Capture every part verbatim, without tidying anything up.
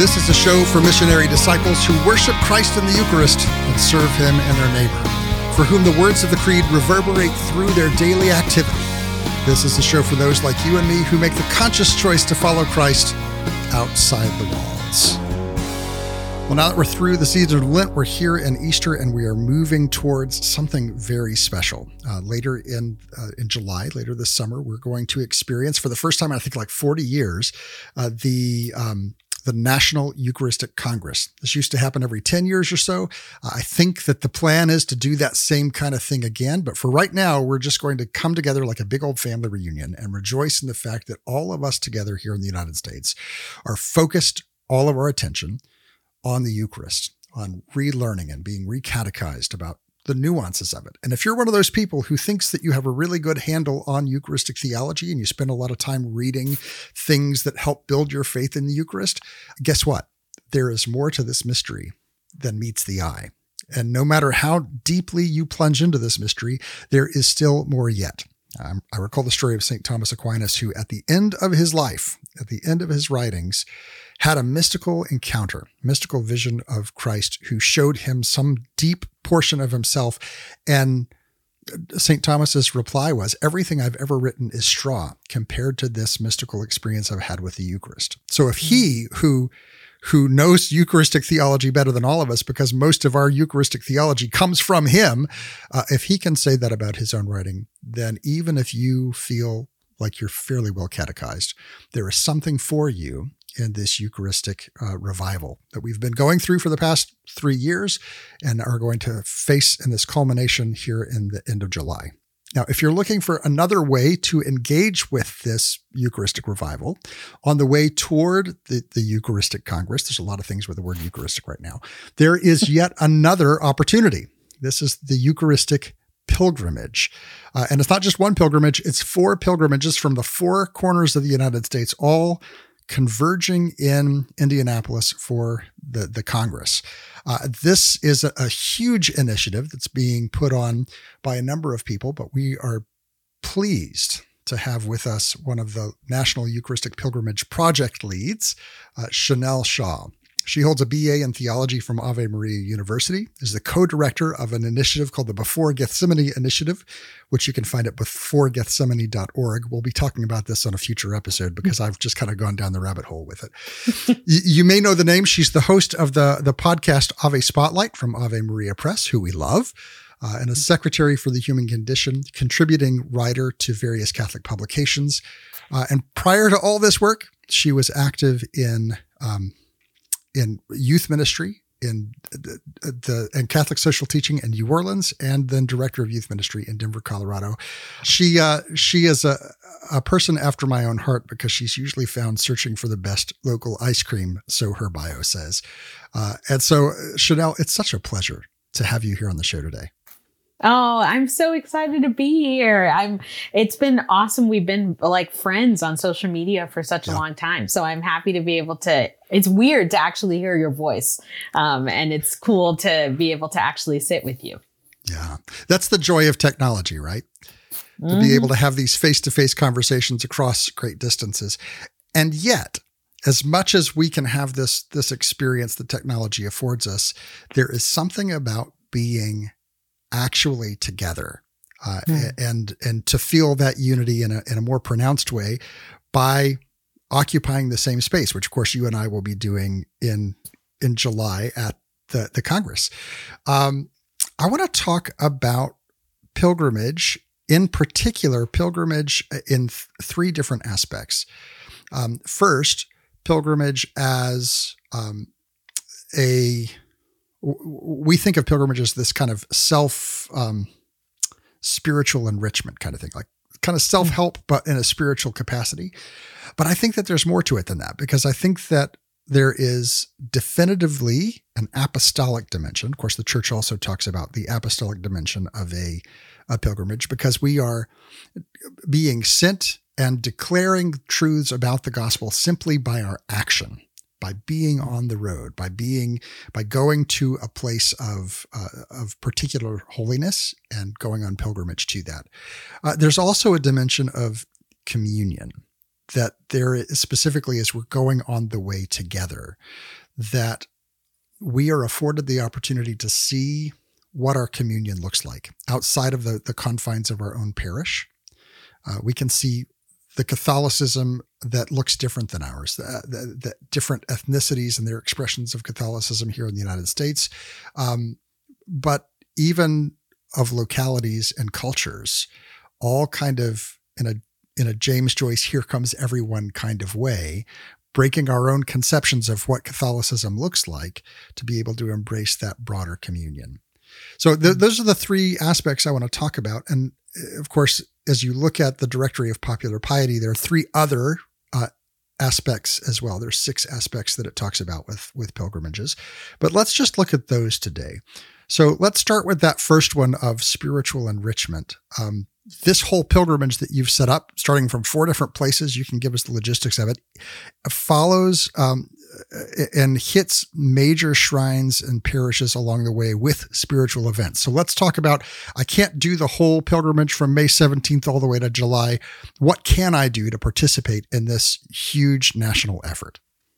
This is a show for missionary disciples who worship Christ in the Eucharist and serve Him and their neighbor, for whom the words of the Creed reverberate through their daily activity. This is a show for those like you and me who make the conscious choice to follow Christ outside the walls. Well, now that we're through the season of Lent, we're here in Easter, and we are moving towards something very special. Uh, later in uh, in July, later this summer, we're going to experience, for the first time in I think like forty years, uh, the um, the National Eucharistic Congress. This used to happen every ten years or so. Uh, I think that the plan is to do that same kind of thing again. But for right now, we're just going to come together like a big old family reunion and rejoice in the fact that all of us together here in the United States are focused all of our attention on the Eucharist, on relearning and being recatechized about the nuances of it. And if you're one of those people who thinks that you have a really good handle on Eucharistic theology and you spend a lot of time reading things that help build your faith in the Eucharist, guess what? There is more to this mystery than meets the eye. And no matter how deeply you plunge into this mystery, there is still more yet. Um, I recall the story of Saint Thomas Aquinas, who at the end of his life, at the end of his writings, had a mystical encounter, mystical vision of Christ who showed him some deep portion of himself. And Saint Thomas's reply was, everything I've ever written is straw compared to this mystical experience I've had with the Eucharist. So if he who who knows Eucharistic theology better than all of us, because most of our Eucharistic theology comes from him, uh, if he can say that about his own writing, then even if you feel like you're fairly well catechized, there is something for you in this Eucharistic uh, revival that we've been going through for the past three years and are going to face in this culmination here in the end of July. Now, if you're looking for another way to engage with this Eucharistic revival on the way toward the, the Eucharistic Congress, there's a lot of things with the word Eucharistic right now, there is yet another opportunity. This is the Eucharistic pilgrimage. Uh, and it's not just one pilgrimage, it's four pilgrimages from the four corners of the United States, all converging in Indianapolis for the, the Congress. Uh, this is a, a huge initiative that's being put on by a number of people, but we are pleased to have with us one of the National Eucharistic Pilgrimage Project leads, uh, Chanel Shaw. She holds a B A in theology from Ave Maria University, is the co-director of an initiative called the Before Gethsemane Initiative, which you can find at before gethsemane dot org. We'll be talking about this on a future episode because I've just kind of gone down the rabbit hole with it. you, you may know the name. She's the host of the, the podcast Ave Spotlight from Ave Maria Press, who we love, uh, and a secretary for the Human Condition, contributing writer to various Catholic publications. Uh, and prior to all this work, she was active in um, in youth ministry, in the, the and Catholic social teaching in New Orleans, and then director of youth ministry in Denver, Colorado. She uh, she is a, a person after my own heart because she's usually found searching for the best local ice cream, so her bio says. Uh, and so, Chanel, it's such a pleasure to have you here on the show today. Oh, I'm so excited to be here. I'm, it's been awesome. We've been like friends on social media for such yeah. a long time. So I'm happy to be able to, it's weird to actually hear your voice. Um, and it's cool to be able to actually sit with you. Yeah. That's the joy of technology, right? To mm-hmm. be able to have these face-to-face conversations across great distances. And yet, as much as we can have this, this experience that technology affords us, there is something about being actually together, uh, mm. and and to feel that unity in a in a more pronounced way by occupying the same space, which of course you and I will be doing in in July at the the Congress. Um, I want to talk about pilgrimage, in particular pilgrimage in th- three different aspects. Um, first, pilgrimage as um, a we think of pilgrimage as this kind of self, um, spiritual enrichment kind of thing, like kind of self-help, but in a spiritual capacity. But I think that there's more to it than that, because I think that there is definitively an apostolic dimension. Of course, the church also talks about the apostolic dimension of a, a pilgrimage, because we are being sent and declaring truths about the gospel simply by our action, by being on the road, by being, by going to a place of, uh, of particular holiness and going on pilgrimage to that. Uh, there's also a dimension of communion that there is, specifically as we're going on the way together, that we are afforded the opportunity to see what our communion looks like outside of the, the confines of our own parish. Uh, we can see the Catholicism that looks different than ours, the, the, the different ethnicities and their expressions of Catholicism here in the United States, um, but even of localities and cultures, all kind of in a in a James Joyce, here comes everyone kind of way, breaking our own conceptions of what Catholicism looks like to be able to embrace that broader communion. So th- those are the three aspects I want to talk about. And of course, as you look at the Directory of Popular Piety, there are three other uh, aspects as well. There's six aspects that it talks about with, with pilgrimages, but let's just look at those today. So let's start with that first one of spiritual enrichment. Um, this whole pilgrimage that you've set up, starting from four different places, you can give us the logistics of it, follows um, and hits major shrines and parishes along the way with spiritual events. So let's talk about, I can't do the whole pilgrimage from May seventeenth all the way to July. What can I do to participate in this huge national effort?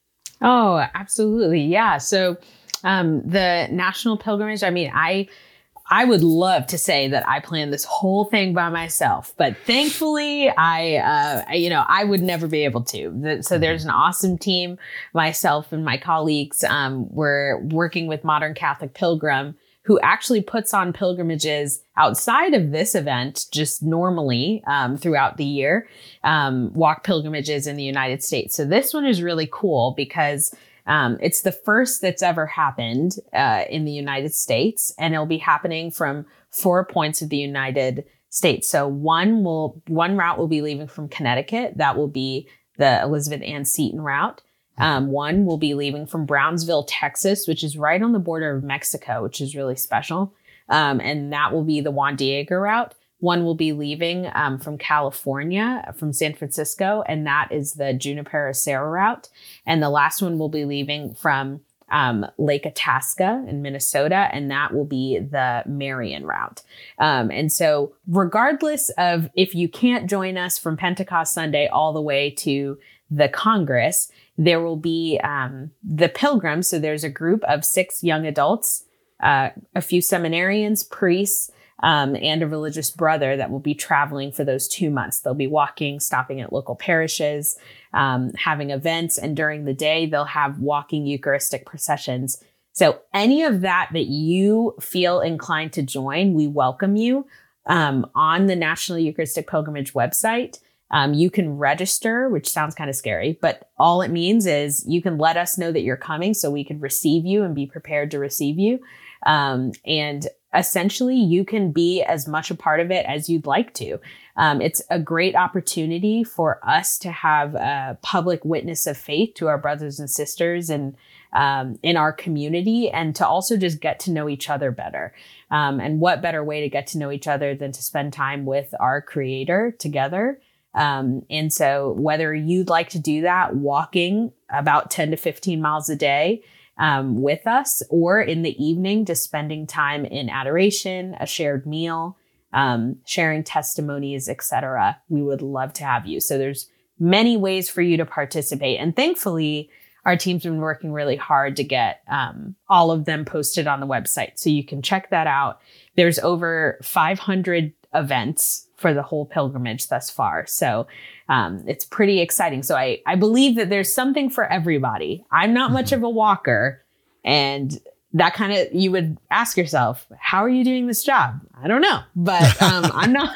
Oh, absolutely. Yeah. So um, the national pilgrimage, I mean, I I would love to say that I planned this whole thing by myself, but thankfully I, uh, I, you know, I would never be able to. So there's an awesome team. Myself and my colleagues, um, we're working with Modern Catholic Pilgrim, who actually puts on pilgrimages outside of this event, just normally um, throughout the year, um, walk pilgrimages in the United States. So this one is really cool because Um, it's the first that's ever happened uh, in the United States, and it'll be happening from four points of the United States. So one will one route will be leaving from Connecticut. That will be the Elizabeth Ann Seton route. Um, one will be leaving from Brownsville, Texas, which is right on the border of Mexico, which is really special. Um, and that will be the Juan Diego route. One will be leaving um, from California, from San Francisco, and that is the Junipero Serra route. And the last one will be leaving from um, Lake Itasca in Minnesota, and that will be the Marion route. Um, and so regardless of if you can't join us from Pentecost Sunday all the way to the Congress, there will be um, the pilgrims. So there's a group of six young adults, uh, a few seminarians, priests, Um, and a religious brother that will be traveling for those two months. They'll be walking, stopping at local parishes, um, having events, and during the day, they'll have walking Eucharistic processions. So any of that that you feel inclined to join, we welcome you. Um, on the National Eucharistic Pilgrimage website, um, you can register, which sounds kind of scary, but all it means is you can let us know that you're coming so we can receive you and be prepared to receive you. Um, and essentially, you can be as much a part of it as you'd like to. Um, it's a great opportunity for us to have a public witness of faith to our brothers and sisters and um, in our community, and to also just get to know each other better. Um, and what better way to get to know each other than to spend time with our Creator together? Um, and so whether you'd like to do that walking about ten to fifteen miles a day, Um, with us, or in the evening, just spending time in adoration, a shared meal, um, sharing testimonies, et cetera. We would love to have you. So there's many ways for you to participate. And thankfully, our team's been working really hard to get um, all of them posted on the website. So you can check that out. There's over five hundred events for the whole pilgrimage thus far. So um, it's pretty exciting. So I, I believe that there's something for everybody. I'm not much of a walker, and that kind of, you would ask yourself, how are you doing this job? I don't know, but um, I'm not,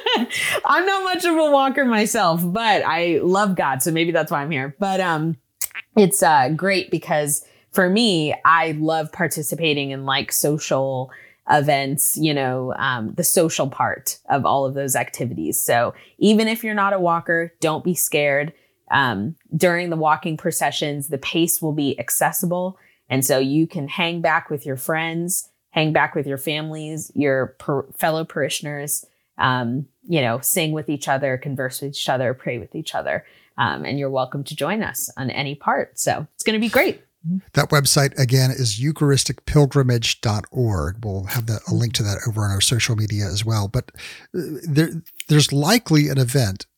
I'm not much of a walker myself, but I love God. So maybe that's why I'm here. But um, it's uh, great because for me, I love participating in like social events, you know, um, the social part of all of those activities. So even if you're not a walker, don't be scared. Um, during the walking processions, the pace will be accessible. And so you can hang back with your friends, hang back with your families, your per- fellow parishioners, um, you know, sing with each other, converse with each other, pray with each other. Um, and you're welcome to join us on any part. So it's going to be great. That website, again, is eucharistic pilgrimage dot org. We'll have that, a link to that over on our social media as well. But there, there's likely an event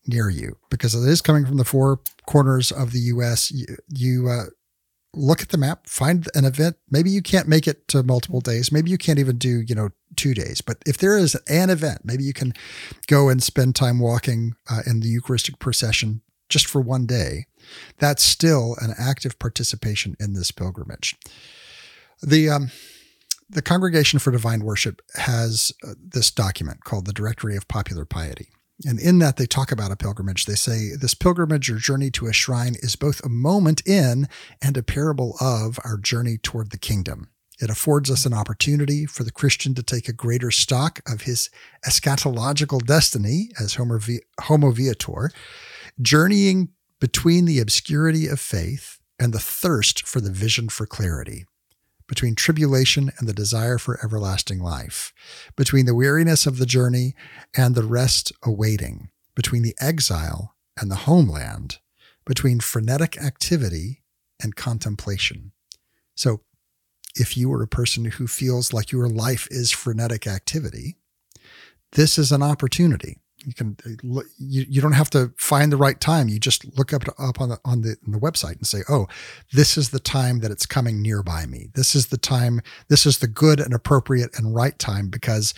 near you, because it is coming from the four corners of the U S. You, you uh, look at the map, find an event. Maybe you can't make it to multiple days. Maybe you can't even do, you know, two days. But if there is an event, maybe you can go and spend time walking uh, in the Eucharistic procession just for one day. That's still an active participation in this pilgrimage. The um, the Congregation for Divine Worship has uh, this document called the Directory of Popular Piety. And in that, they talk about a pilgrimage. They say this pilgrimage or journey to a shrine is both a moment in and a parable of our journey toward the kingdom. It affords us an opportunity for the Christian to take a greater stock of his eschatological destiny as Homo Viator, journeying between the obscurity of faith and the thirst for the vision for clarity, between tribulation and the desire for everlasting life, between the weariness of the journey and the rest awaiting, between the exile and the homeland, between frenetic activity and contemplation. So if you are a person who feels like your life is frenetic activity, this is an opportunity. You can you, you don't have to find the right time. You just look up up on the on the, on the website and say, "Oh, this is the time that it's coming nearby me. This is the time. This is the good and appropriate and right time because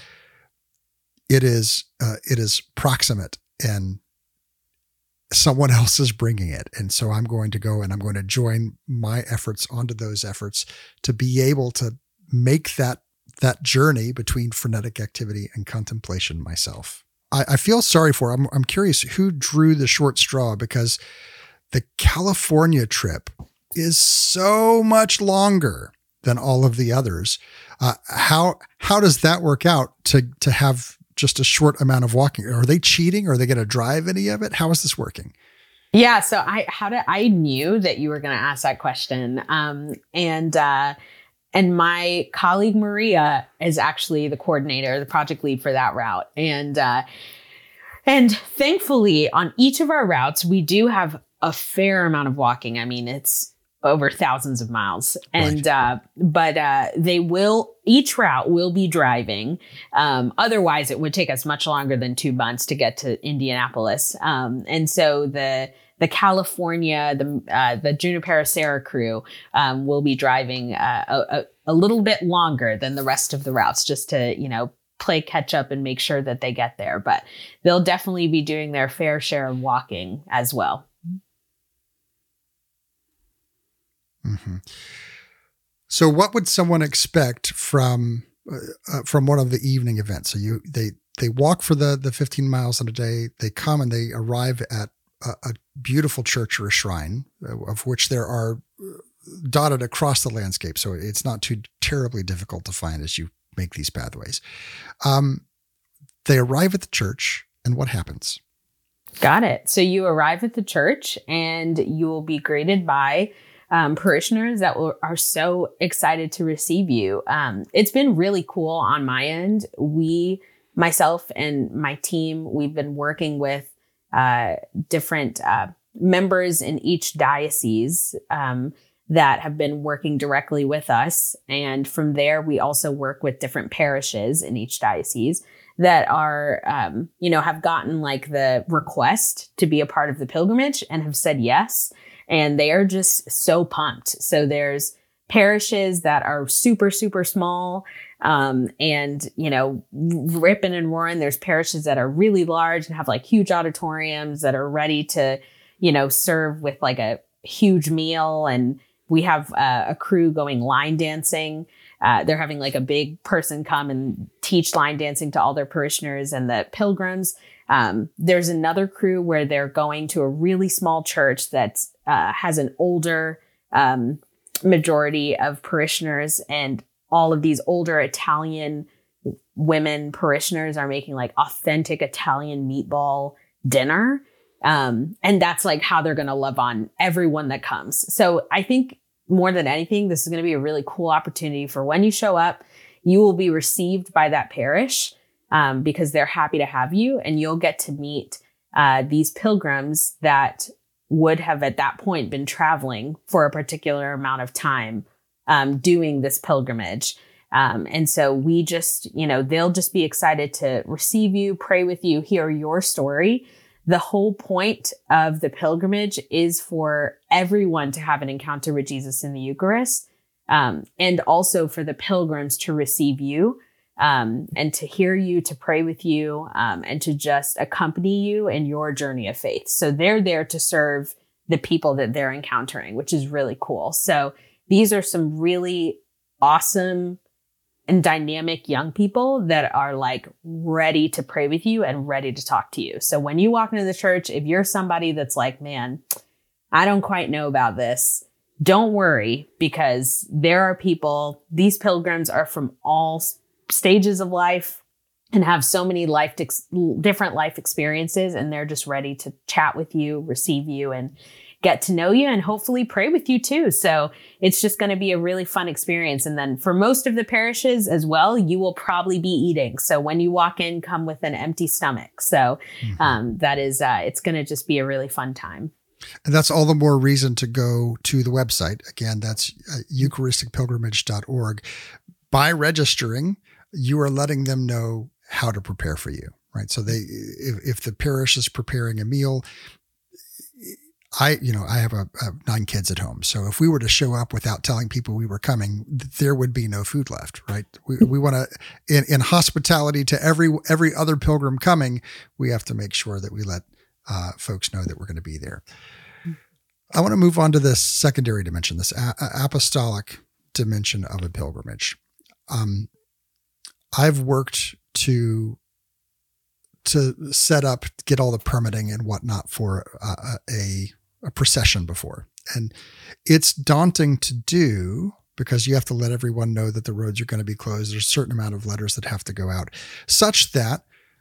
it is uh, it is proximate and someone else is bringing it. And so I'm going to go and I'm going to join my efforts onto those efforts to be able to make that that journey between frenetic activity and contemplation myself." I feel sorry for, I'm, I'm curious who drew the short straw, because the California trip is so much longer than all of the others. Uh, how, how does that work out to, to have just a short amount of walking? Are they cheating? Are they going to drive any of it? How is this working? Yeah. So I, how did, I knew that you were going to ask that question. Um, and, uh, And my colleague, Maria, is actually the coordinator, the project lead for that route. And, uh, and thankfully on each of our routes, we do have a fair amount of walking. I mean, it's over thousands of miles. And, right. uh, but, uh, they will, each route will be driving. Um, otherwise it would take us much longer than two months to get to Indianapolis. Um, and so the, The California, the uh, the Junipero Serra crew um, will be driving uh, a, a little bit longer than the rest of the routes, just to, you know, play catch up and make sure that they get there. But they'll definitely be doing their fair share of walking as well. Mm-hmm. So, what would someone expect from uh, from one of the evening events? So, you they they walk for the the fifteen miles in a day. They come and they arrive at a, a beautiful church or a shrine, of which there are dotted across the landscape. So it's not too terribly difficult to find as you make these pathways. Um, they arrive at the church, and what happens? Got it. So you arrive at the church and you will be greeted by um, parishioners that will, are so excited to receive you. Um, it's been really cool on my end. We, myself and my team, we've been working with uh, different uh, members in each diocese um, that have been working directly with us. And from there, we also work with different parishes in each diocese that are, um, you know, have gotten like the request to be a part of the pilgrimage and have said yes. And they are just so pumped. So there's parishes that are super, super small, um, and, you know, ripping and roaring. There's parishes that are really large and have like huge auditoriums that are ready to, you know, serve with like a huge meal. And we have uh, a crew going line dancing. Uh, they're having like a big person come and teach line dancing to all their parishioners and the pilgrims. Um, there's another crew where they're going to a really small church that uh, has an older um, majority of parishioners, and all of these older Italian women parishioners are making like authentic Italian meatball dinner. Um, and that's like how they're going to love on everyone that comes. So I think more than anything, this is going to be a really cool opportunity for when you show up, you will be received by that parish um, because they're happy to have you, and you'll get to meet uh, these pilgrims that would have at that point been traveling for a particular amount of time um, doing this pilgrimage. Um, and so we just, you know, they'll just be excited to receive you, pray with you, hear your story. the whole point of the pilgrimage is for everyone to have an encounter with Jesus in the Eucharist, um, and also for the pilgrims to receive you, um, and to hear you, to pray with you, um, and to just accompany you in your journey of faith. So they're there to serve the people that they're encountering, which is really cool. So these are some really awesome and dynamic young people that are like ready to pray with you and ready to talk to you. So when you walk into the church, if you're somebody that's like, man, I don't quite know about this, don't worry, because there are people, these pilgrims are from all stages of life and have so many life, ex- different life experiences, and they're just ready to chat with you, receive you, and get to know you, and hopefully pray with you too. So it's just going to be a really fun experience. And then for most of the parishes as well, you will probably be eating. So when you walk in, come with an empty stomach. So mm-hmm. um, that is, uh, it's going to just be a really fun time. And that's all the more reason to go to the website. Again, that's uh, eucharistic pilgrimage dot org. By registering, you are letting them know how to prepare for you, right? So they, if, if the parish is preparing a meal, I, you know, I have a, a nine kids at home. So if we were to show up without telling people we were coming, there would be no food left, right? We, we want to, in, in hospitality to every, every other pilgrim coming, we have to make sure that we let uh, folks know that we're going to be there. I want to move on to this secondary dimension, this a- apostolic dimension of a pilgrimage. Um, I've worked to to set up, get all the permitting and whatnot for uh, a, a procession before. And it's daunting to do because you have to let everyone know that the roads are going to be closed. There's a certain amount of letters that have to go out, such that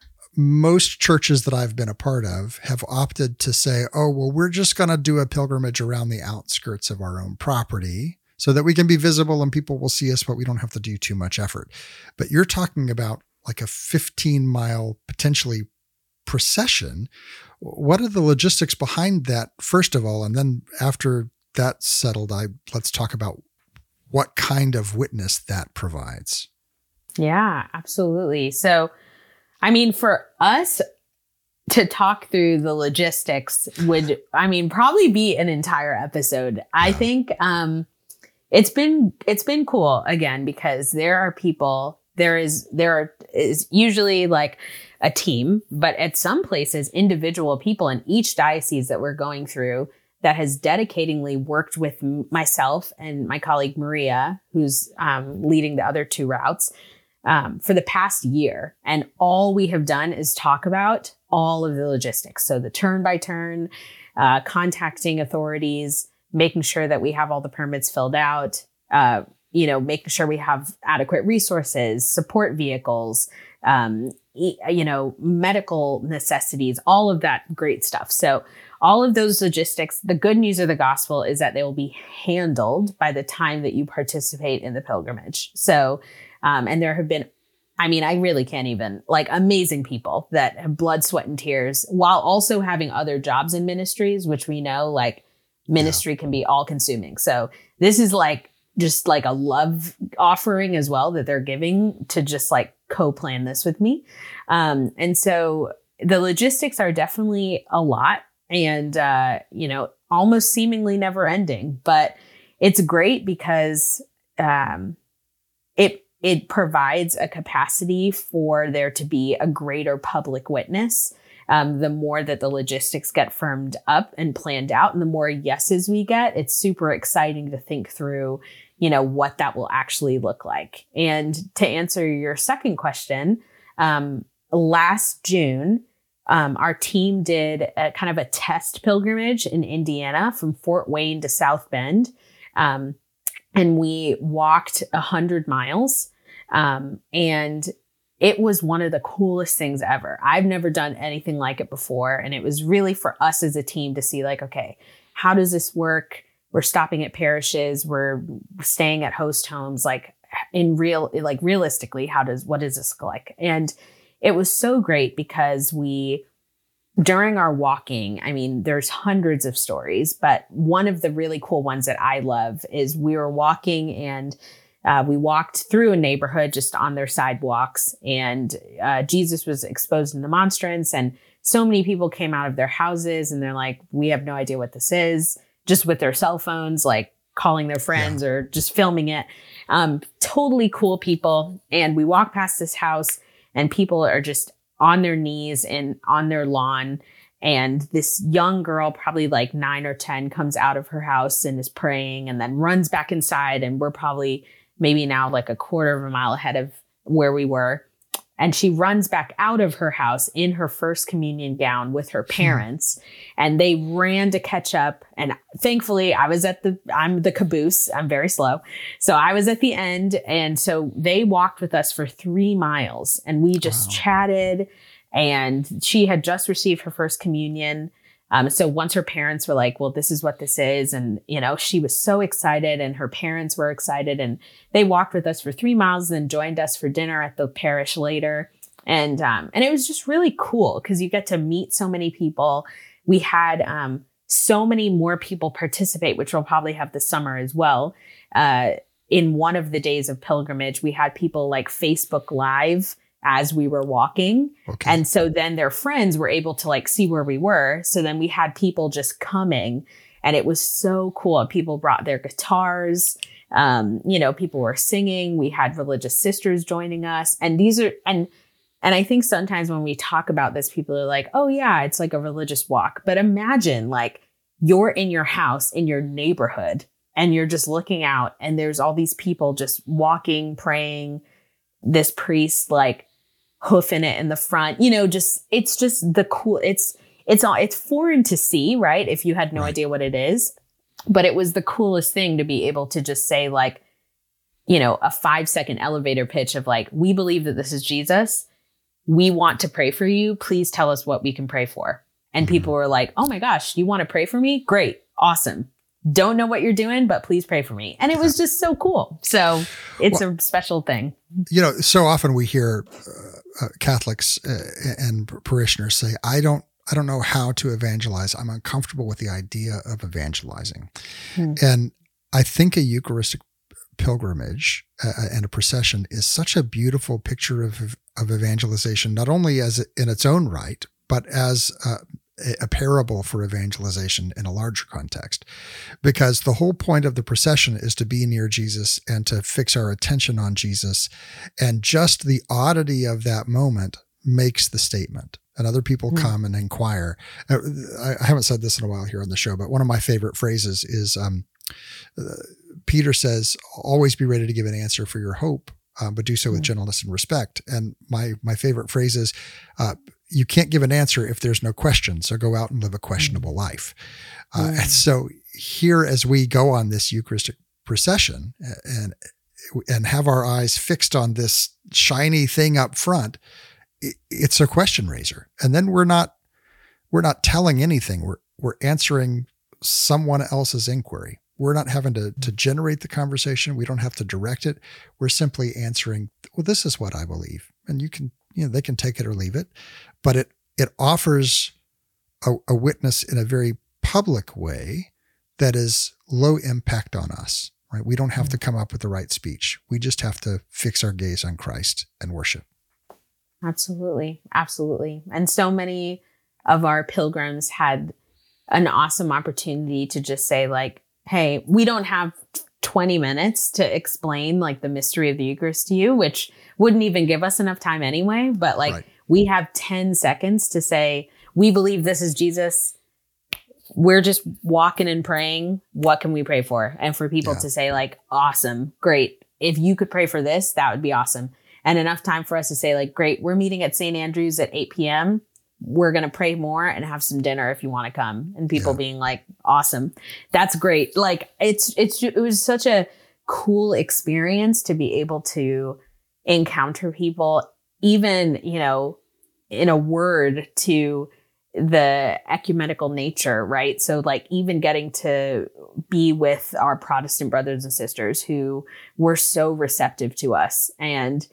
most churches that I've been a part of have opted to say, oh, well, we're just going to do a pilgrimage around the outskirts of our own property so that we can be visible and people will see us, but we don't have to do too much effort. But you're talking about like a fifteen mile potentially procession. What are the logistics behind that, first of all? And then after that's settled, I let's talk about what kind of witness that provides. Yeah, absolutely. So, I mean, for us to talk through the logistics would, I mean, probably be an entire episode. Yeah. I think um, it's been, it's been cool again, because there are people There is, there is usually like a team, but at some places, individual people in each diocese that we're going through that has dedicatingly worked with myself and my colleague Maria, who's um, leading the other two routes um, for the past year. And all we have done is talk about all of the logistics. So the turn by turn, uh, contacting authorities, making sure that we have all the permits filled out, uh, you know, making sure we have adequate resources, support vehicles, um, you know, medical necessities, all of that great stuff. So all of those logistics, the good news of the gospel is that they will be handled by the time that you participate in the pilgrimage. So, um, and there have been, I mean, I really can't even, like, amazing people that have blood, sweat, and tears while also having other jobs in ministries, which we know, like, ministry yeah. can be all consuming. So this is like, just like a love offering as well that they're giving to just like co-plan this with me. Um, and so the logistics are definitely a lot and, uh, you know, almost seemingly never ending, but it's great because, um, it, it provides a capacity for there to be a greater public witness. Um, the more that the logistics get firmed up and planned out and the more yeses we get, it's super exciting to think through, you know, what that will actually look like. And to answer your second question, um, last June, um, our team did a kind of a test pilgrimage in Indiana from Fort Wayne to South Bend. Um, and we walked a hundred miles. Um, and it was one of the coolest things ever. I've never done anything like it before. And it was really for us as a team to see like, okay, how does this work? We're stopping at parishes. We're staying at host homes. Like in real, like realistically, how does, what does this look like? And it was so great because we, during our walking, I mean, there's hundreds of stories, but one of the really cool ones that I love is we were walking and Uh, we walked through a neighborhood just on their sidewalks and uh, Jesus was exposed in the monstrance and so many people came out of their houses and they're like, we have no idea what this is, just with their cell phones, like calling their friends yeah. or just filming it. Um, totally cool people. And we walk past this house and people are just on their knees and on their lawn. And this young girl, probably like nine or ten, comes out of her house and is praying and then runs back inside. And we're probably maybe now like a quarter of a mile ahead of where we were. And she runs back out of her house in her first communion gown with her parents. And they ran to catch up. And thankfully, I was at the, I'm the caboose. I'm very slow. So I was at the end. And so they walked with us for three miles and we just wow. chatted. And she had just received her first communion. Um, so once her parents were like, well, this is what this is. And, you know, she was so excited and her parents were excited and they walked with us for three miles and then joined us for dinner at the parish later. And, um, and it was just really cool because you get to meet so many people. We had, um, so many more people participate, which we'll probably have this summer as well. Uh, in one of the days of pilgrimage, we had people like Facebook Live as we were walking. Okay. And so then their friends were able to like see where we were. So then we had people just coming and it was so cool. People brought their guitars. Um, you know, people were singing. We had religious sisters joining us. And these are, and, and I think sometimes when we talk about this, people are like, oh yeah, it's like a religious walk. But imagine like you're in your house, in your neighborhood, and you're just looking out and there's all these people just walking, praying, this priest like hoofing it in the front, you know, just, it's just the cool, it's, it's all, it's foreign to see, right? If you had no right. idea what it is, but it was the coolest thing to be able to just say like, you know, a five second elevator pitch of like, we believe that this is Jesus. We want to pray for you. Please tell us what we can pray for. And mm-hmm. people were like, oh my gosh, you want to pray for me? Great. Awesome. Don't know what you're doing, but please pray for me. And it was just so cool. So it's well, a special thing. You know, so often we hear uh, uh, Catholics uh, and parishioners say, I don't, I don't know how to evangelize. I'm uncomfortable with the idea of evangelizing. Hmm. And I think a Eucharistic pilgrimage uh, and a procession is such a beautiful picture of, of evangelization, not only as in its own right, but as uh, a parable for evangelization in a larger context, because the whole point of the procession is to be near Jesus and to fix our attention on Jesus. And just the oddity of that moment makes the statement. And other people mm. come and inquire. I haven't said this in a while here on the show, but one of my favorite phrases is um, uh, Peter says, always be ready to give an answer for your hope, uh, but do so with mm. gentleness and respect. And my my favorite phrase is, uh, you can't give an answer if there's no question. So go out and live a questionable mm. life. Uh, mm. And so here, as we go on this Eucharistic procession and, and have our eyes fixed on this shiny thing up front, it, it's a question raiser. And then we're not, we're not telling anything. We're, we're answering someone else's inquiry. We're not having to, to generate the conversation. We don't have to direct it. We're simply answering, well, this is what I believe. And you can, you know, they can take it or leave it, but it, it offers a, a witness in a very public way that is low impact on us, right? We don't have to come up with the right speech. We just have to fix our gaze on Christ and worship. Absolutely. Absolutely. And so many of our pilgrims had an awesome opportunity to just say like, hey, we don't have twenty minutes to explain like the mystery of the Eucharist to you, which wouldn't even give us enough time anyway. But like right. we have ten seconds to say, we believe this is Jesus. We're just walking and praying. What can we pray for? And for people yeah. to say like, awesome, great. If you could pray for this, that would be awesome. And enough time for us to say like, great, we're meeting at Saint Andrew's at eight p.m. We're going to pray more and have some dinner if you want to come. And people yeah. being like, awesome. That's great. Like it's, it's, it was such a cool experience to be able to encounter people, even, you know, in a word to the ecumenical nature, right? So like even getting to be with our Protestant brothers and sisters who were so receptive to us and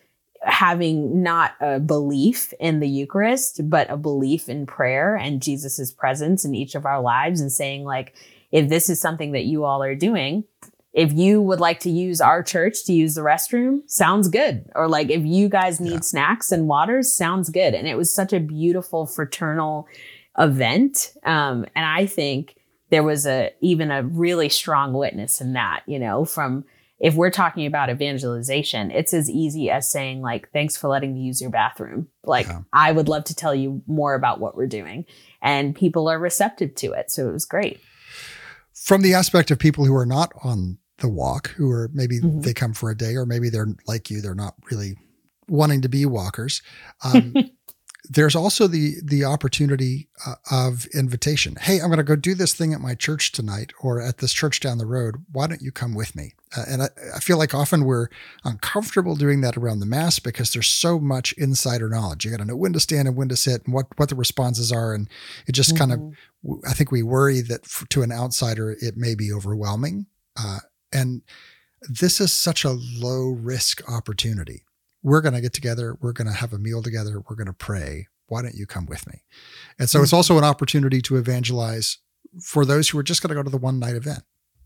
having not a belief in the Eucharist, but a belief in prayer and Jesus's presence in each of our lives and saying like, if this is something that you all are doing, if you would like to use our church to use the restroom, sounds good. Or like, if you guys need yeah. snacks and waters, sounds good. And it was such a beautiful fraternal event. Um, and I think there was a, even a really strong witness in that, you know, from, if we're talking about evangelization, it's as easy as saying like, thanks for letting me use your bathroom. Like, yeah. I would love to tell you more about what we're doing, and people are receptive to it. So it was great. From the aspect of people who are not on the walk, who are maybe mm-hmm. they come for a day, or maybe they're like you, they're not really wanting to be walkers. Um, there's also the the opportunity uh, of invitation. Hey, I'm going to go do this thing at my church tonight, or at this church down the road. Why don't you come with me? Uh, and I, I feel like often we're uncomfortable doing that around the Mass because there's so much insider knowledge. You got to know when to stand and when to sit and what, what the responses are. And it just mm-hmm. kind of, I think we worry that f- to an outsider, it may be overwhelming. Uh, and this is such a low risk opportunity. We're going to get together. We're going to have a meal together. We're going to pray. Why don't you come with me? And so mm-hmm. it's also an opportunity to evangelize for those who are just going to go to the one night event.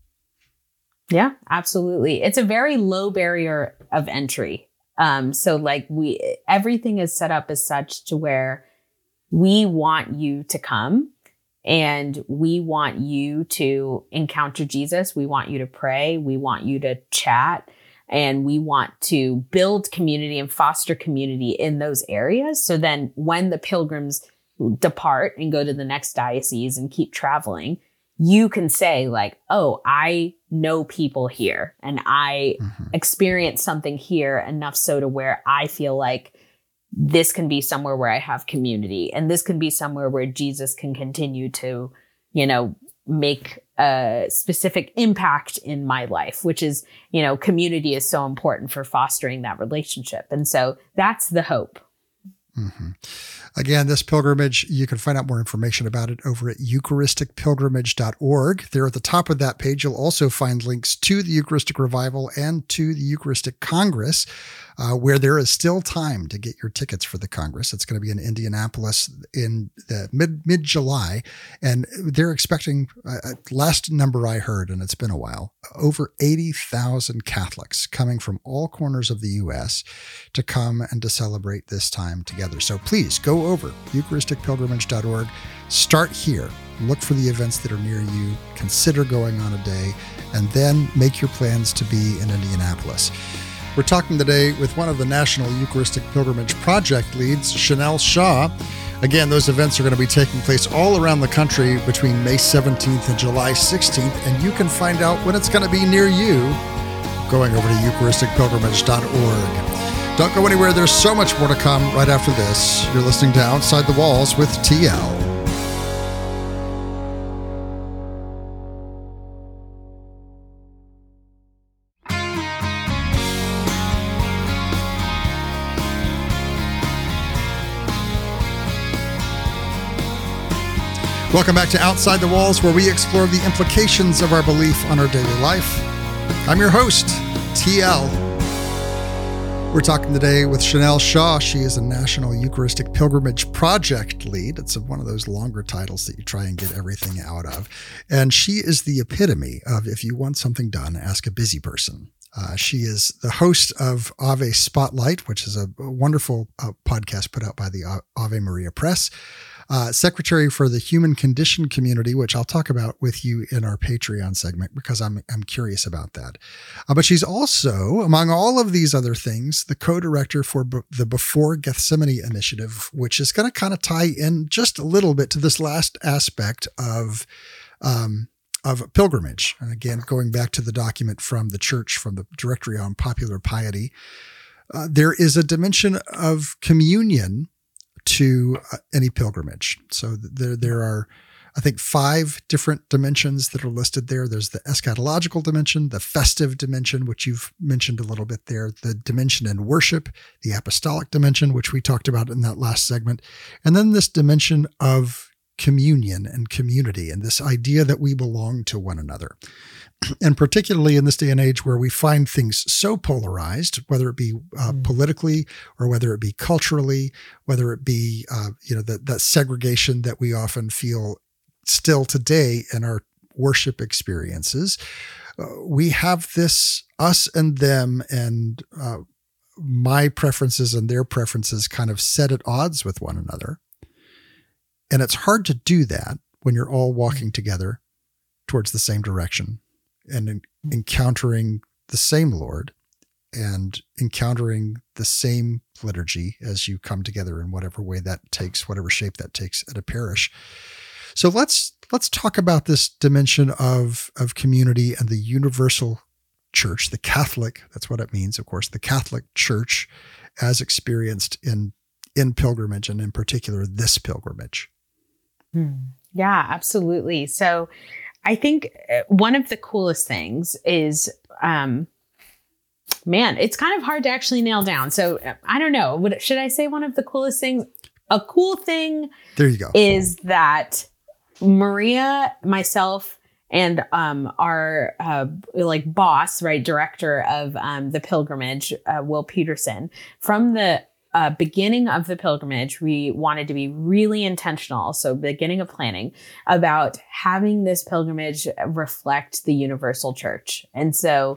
Yeah, absolutely. It's a very low barrier of entry. Um, so like we, everything is set up as such to where we want you to come, and we want you to encounter Jesus. We want you to pray. We want you to chat, and we want to build community and foster community in those areas. So then when the pilgrims depart and go to the next diocese and keep traveling, you can say like, oh, I know people here, and I mm-hmm. experienced something here enough so to where I feel like this can be somewhere where I have community, and this can be somewhere where Jesus can continue to, you know, make a specific impact in my life, which is, you know, community is so important for fostering that relationship. And so that's the hope. Mm-hmm. Again, this pilgrimage, you can find out more information about it over at eucharistic pilgrimage dot org. There at the top of that page, you'll also find links to the Eucharistic Revival and to the Eucharistic Congress, uh, where there is still time to get your tickets for the Congress. It's going to be in Indianapolis in the mid, mid-July, and they're expecting, uh, last number I heard, and it's been a while, over eighty thousand Catholics coming from all corners of the U S to come and to celebrate this time together. So please go over eucharistic pilgrimage dot org. Start here. Look for the events that are near you. Consider going on a day, and then make your plans to be in Indianapolis. We're talking today with one of the National Eucharistic Pilgrimage Project leads, Chanel Shaw. Again, those events are going to be taking place all around the country between May seventeenth and July sixteenth, and you can find out when it's going to be near you going over to eucharistic pilgrimage dot org. Don't go anywhere. There's so much more to come right after this. You're listening to Outside the Walls with T L. Welcome back to Outside the Walls, where we explore the implications of our belief on our daily life. I'm your host, T L. We're talking today with Chanel Shaw. She is a National Eucharistic Pilgrimage Project lead. It's one of those longer titles that you try and get everything out of. And she is the epitome of, if you want something done, ask a busy person. Uh, she is the host of Ave Spotlight, which is a wonderful uh, podcast put out by the Ave Maria Press. Uh, secretary for the Human Condition Community, which I'll talk about with you in our Patreon segment because I'm I'm curious about that. Uh, but she's also, among all of these other things, the co-director for B- the Before Gethsemane initiative, which is going to kind of tie in just a little bit to this last aspect of um, of pilgrimage. And again, going back to the document from the church, from the Directory on Popular Piety, uh, there is a dimension of communion to uh, any pilgrimage. So there, there are, I think, five different dimensions that are listed there. There's the eschatological dimension, the festive dimension, which you've mentioned a little bit there, the dimension in worship, the apostolic dimension, which we talked about in that last segment, and then this dimension of communion and community, and this idea that we belong to one another. And particularly in this day and age where we find things so polarized, whether it be uh, mm. politically or whether it be culturally, whether it be, uh, you know, that, that segregation that we often feel still today in our worship experiences, uh, we have this us and them and uh, my preferences and their preferences kind of set at odds with one another. And it's hard to do that when you're all walking together towards the same direction and en- encountering the same Lord and encountering the same liturgy as you come together in whatever way that takes, whatever shape that takes at a parish. So let's let's talk about this dimension of, of community and the universal church, the Catholic, that's what it means, of course, the Catholic Church as experienced in, in pilgrimage, and in particular, this pilgrimage. Yeah, absolutely. So I think one of the coolest things is, um, man, it's kind of hard to actually nail down. So I don't know. Would, should I say one of the coolest things? A cool thing there you go. is that Maria, myself, and um, our uh, like boss, right, director of um, the pilgrimage, uh, Will Peterson, from the uh, beginning of the pilgrimage, we wanted to be really intentional. So beginning of planning about having this pilgrimage reflect the universal church. And so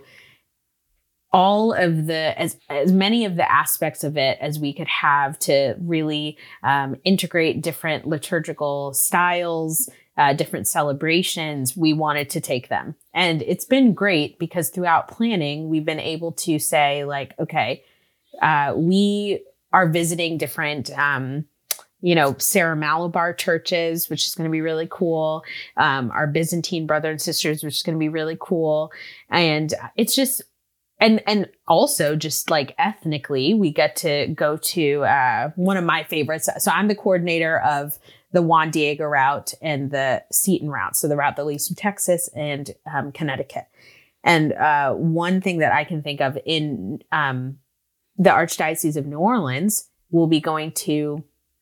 all of the, as, as many of the aspects of it as we could have to really um, integrate different liturgical styles, uh, different celebrations, we wanted to take them. And it's been great because throughout planning, we've been able to say like, okay, uh, we are visiting different, um, you know, Sarah Malabar churches, which is going to be really cool. Um, our Byzantine brother and sisters, which is going to be really cool. And it's just, And and also just like ethnically, we get to go to uh, one of my favorites. So I'm the coordinator of the Juan Diego route and the Seton route. So the route that leads from Texas and um, Connecticut. And uh, one thing that I can think of in um, the Archdiocese of New Orleans, we'll be going to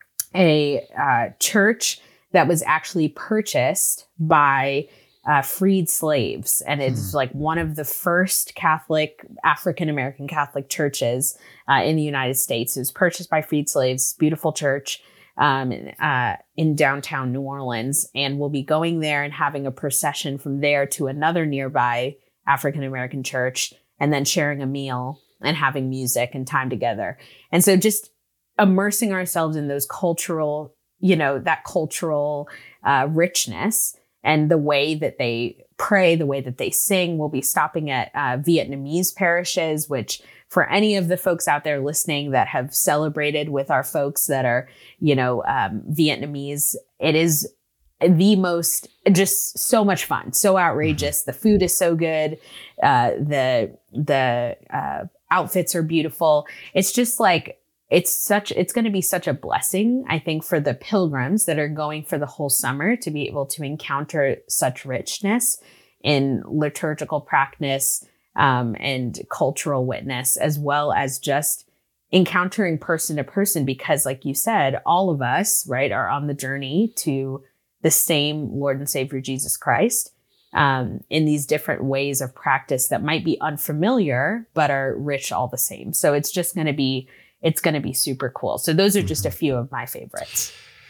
a uh, church that was actually purchased by Uh, freed slaves. And it's hmm. like one of the first Catholic, African-American Catholic churches uh, in the United States. It was purchased by freed slaves, beautiful church um, uh, in downtown New Orleans. And we'll be going there and having a procession from there to another nearby African-American church, and then sharing a meal and having music and time together. And so just immersing ourselves in those cultural, you know, that cultural uh, richness. And the way that they pray, the way that they sing. We'll be stopping at uh, Vietnamese parishes, which for any of the folks out there listening that have celebrated with our folks that are, you know, um, Vietnamese, it is the most, just so much fun, so outrageous. The food is so good. Uh, the the uh, outfits are beautiful. It's just like, It's such, it's going to be such a blessing, I think, for the pilgrims that are going for the whole summer to be able to encounter such richness in liturgical practice um, and cultural witness, as well as just encountering person to person. Because like you said, all of us, right, are on the journey to the same Lord and Savior, Jesus Christ, um, in these different ways of practice that might be unfamiliar, but are rich all the same. So it's just going to be It's going to be super cool. So those are just a few of my favorites.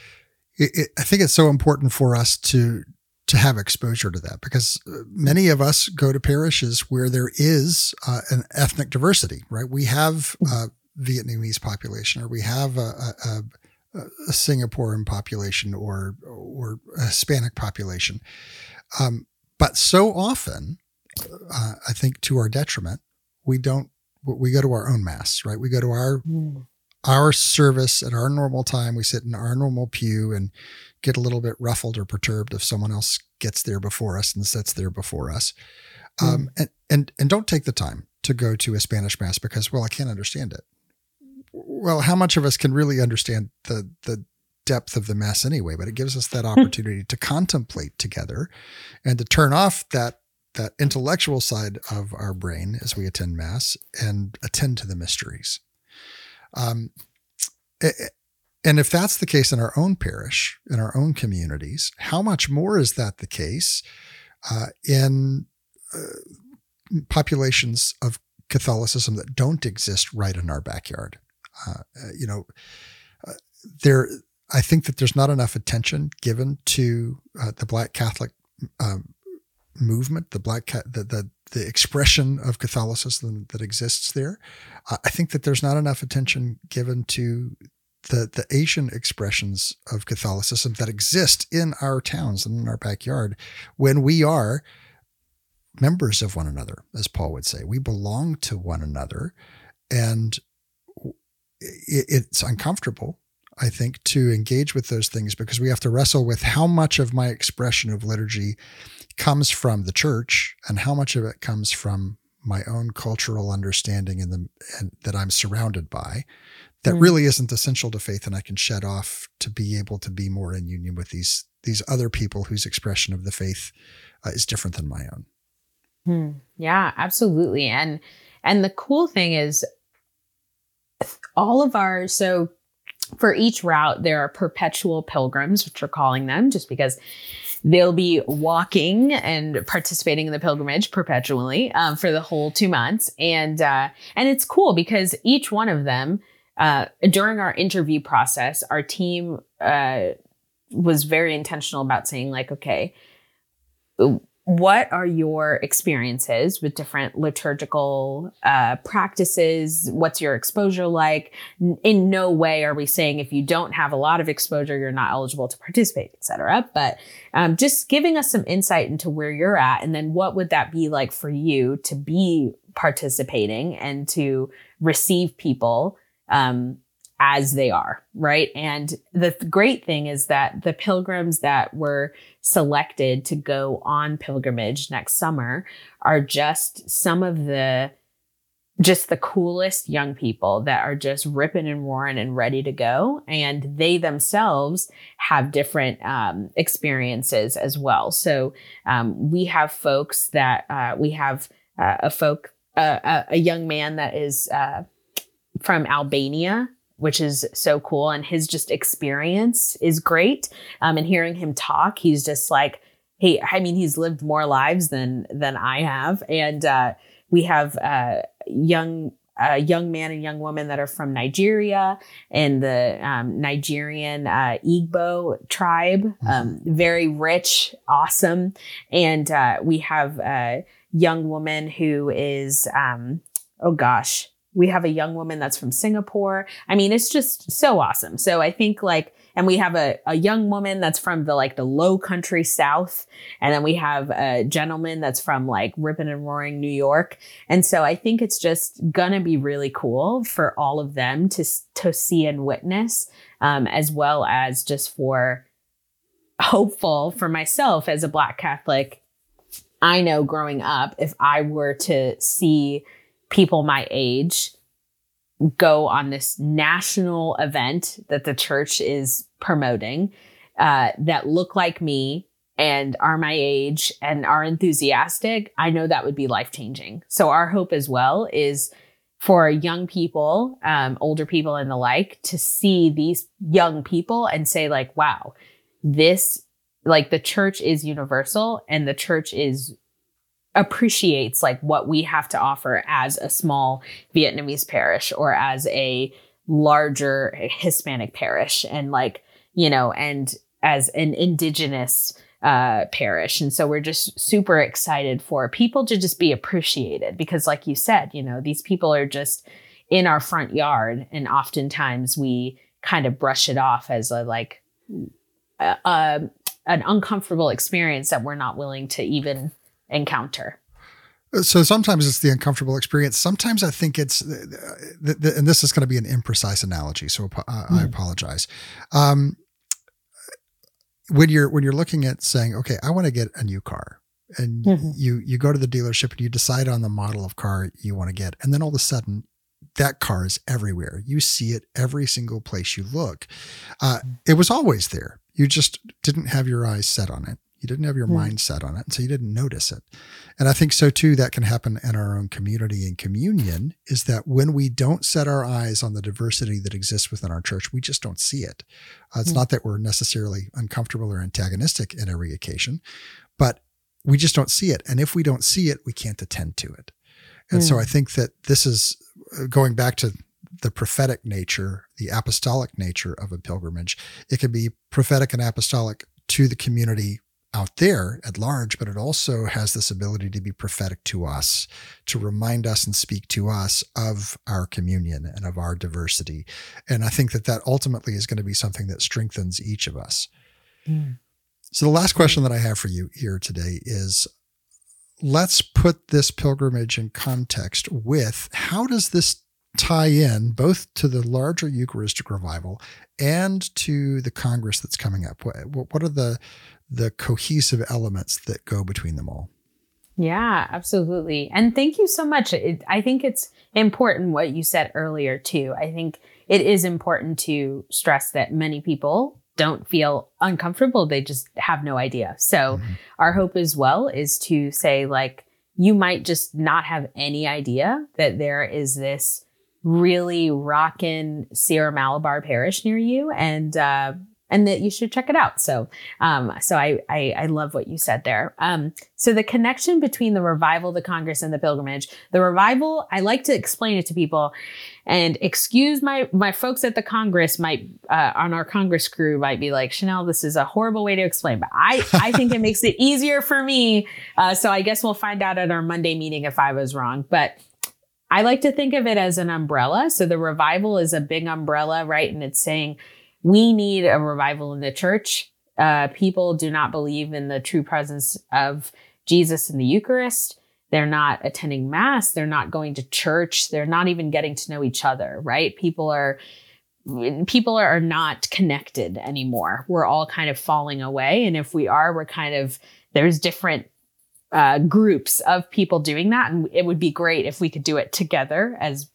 It, it, I think it's so important for us to to have exposure to that, because many of us go to parishes where there is uh, an ethnic diversity, right? We have a Vietnamese population, or we have a, a, a Singaporean population, or or a Hispanic population. Um, but so often, uh, I think to our detriment, we don't. We go to our own mass, right? We go to our mm. our service at our normal time. We sit in our normal pew and get a little bit ruffled or perturbed if someone else gets there before us and sits there before us. Mm. Um, and, and, and don't take the time to go to a Spanish mass because, well, I can't understand it. Well, how much of us can really understand the, the depth of the mass anyway? But it gives us that opportunity to contemplate together and to turn off that that intellectual side of our brain as we attend mass and attend to the mysteries. Um, and if that's the case in our own parish, in our own communities, how much more is that the case uh, in uh, populations of Catholicism that don't exist right in our backyard? Uh, you know, uh, there, I think that there's not enough attention given to uh, the Black Catholic um, movement, the black cat, the, the, the expression of Catholicism that exists there. Uh, I think that there's not enough attention given to the, the Asian expressions of Catholicism that exist in our towns and in our backyard when we are members of one another, as Paul would say. We belong to one another, and it, it's uncomfortable, I think, to engage with those things because we have to wrestle with how much of my expression of liturgy comes from the church and how much of it comes from my own cultural understanding and the and that I'm surrounded by that mm. really isn't essential to faith, and I can shed off to be able to be more in union with these these other people whose expression of the faith uh, is different than my own. Hmm. Yeah, absolutely. And and the cool thing is all of our so for each route, there are perpetual pilgrims, which we're calling them, just because they'll be walking and participating in the pilgrimage perpetually um, for the whole two months. And uh, and it's cool because each one of them, uh, during our interview process, our team uh, was very intentional about saying like, okay, what are your experiences with different liturgical uh, practices? What's your exposure like? In no way are we saying if you don't have a lot of exposure, you're not eligible to participate, et cetera. But um, just giving us some insight into where you're at. And then what would that be like for you to be participating and to receive people um, as they are, right? And the th- great thing is that the pilgrims that were selected to go on pilgrimage next summer are just some of the, just the coolest young people that are just ripping and roaring and ready to go. And they themselves have different um, experiences as well. So um, we have folks that, uh, we have uh, a folk, uh, a, a young man that is uh, from Albania, which is so cool. And his just experience is great. Um, and hearing him talk, he's just like, hey, I mean, he's lived more lives than, than I have. And, uh, we have, uh, young, uh, young man and young woman that are from Nigeria and the, um, Nigerian, uh, Igbo tribe, um, very rich, awesome. And, uh, we have a young woman who is, um, oh gosh, we have a young woman that's from Singapore. I mean, it's just so awesome. So I think like, and we have a, a young woman that's from the like the low country South. And then we have a gentleman that's from like ripping and roaring New York. And so I think it's just gonna be really cool for all of them to, to see and witness, um, as well as just for hopeful for myself as a Black Catholic. I know growing up, if I were to see people my age go on this national event that the church is promoting, uh, that look like me and are my age and are enthusiastic, I know that would be life-changing. So our hope as well is for young people, um, older people and the like, to see these young people and say like, wow, this, like the church is universal and the church is appreciates like what we have to offer as a small Vietnamese parish or as a larger Hispanic parish and like, you know, and as an indigenous uh, parish. And so we're just super excited for people to just be appreciated because like you said, you know, these people are just in our front yard and oftentimes we kind of brush it off as a like a, a, an uncomfortable experience that we're not willing to even encounter. So sometimes it's the uncomfortable experience. Sometimes I think it's, the, the, and this is going to be an imprecise analogy, so uh, mm. I apologize. Um, when you're when you're looking at saying, okay, I want to get a new car, and mm-hmm. you you go to the dealership and you decide on the model of car you want to get, and then all of a sudden that car is everywhere. You see it every single place you look. Uh, it was always there. You just didn't have your eyes set on it. You didn't have your mm. mind set on it. And so you didn't notice it. And I think so too, that can happen in our own community and communion is that when we don't set our eyes on the diversity that exists within our church, we just don't see it. Uh, it's mm. not that we're necessarily uncomfortable or antagonistic in every occasion, but we just don't see it. And if we don't see it, we can't attend to it. And mm. so I think that this is going back to the prophetic nature, the apostolic nature of a pilgrimage. It can be prophetic and apostolic to the community out there at large, but it also has this ability to be prophetic to us, to remind us and speak to us of our communion and of our diversity. And I think that that ultimately is going to be something that strengthens each of us. Mm. So the last question that I have for you here today is, let's put this pilgrimage in context with, how does this tie in both to the larger Eucharistic revival and to the Congress that's coming up? What, what are the the cohesive elements that go between them all? Yeah, absolutely. And thank you so much. It, I think it's important what you said earlier too. I think it is important to stress that many people don't feel uncomfortable. They just have no idea. So mm-hmm. our hope as well is to say, like, you might just not have any idea that there is this really rockin' Sierra Malabar parish near you, and uh, and that you should check it out. So, um, so I, I, I love what you said there. Um, so the connection between the revival, the Congress, and the pilgrimage, the revival, I like to explain it to people, and excuse my, my folks at the Congress might, uh, on our Congress crew might be like, Chanel, this is a horrible way to explain, but I, I think it makes it easier for me. Uh, so I guess we'll find out at our Monday meeting if I was wrong, but I like to think of it as an umbrella. So the revival is a big umbrella, right? And it's saying, we need a revival in the church. Uh, people do not believe in the true presence of Jesus in the Eucharist. They're not attending Mass. They're not going to church. They're not even getting to know each other, right? People are, people are not connected anymore. We're all kind of falling away. And if we are, we're kind of, there's different uh, groups of people doing that. And it would be great if we could do it together as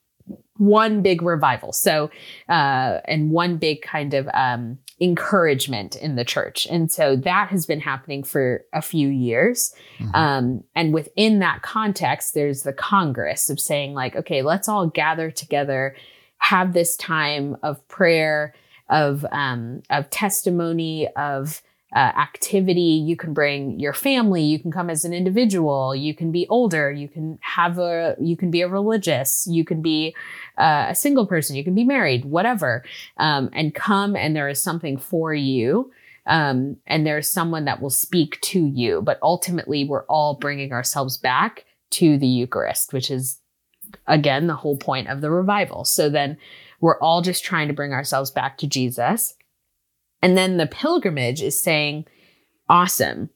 one big revival. So, uh, and one big kind of, um, encouragement in the church. And so that has been happening for a few years. Mm-hmm. Um, and within that context, there's the Congress of saying, like, okay, let's all gather together, have this time of prayer, of, um, of testimony, of, Uh, activity. You can bring your family, you can come as an individual, you can be older, you can have a, you can be a religious, you can be uh, a single person, you can be married, whatever, um, and come, and there is something for you. Um, and there's someone that will speak to you, but ultimately we're all bringing ourselves back to the Eucharist, which is, again, the whole point of the revival. So then we're all just trying to bring ourselves back to Jesus. And then the pilgrimage is saying, awesome,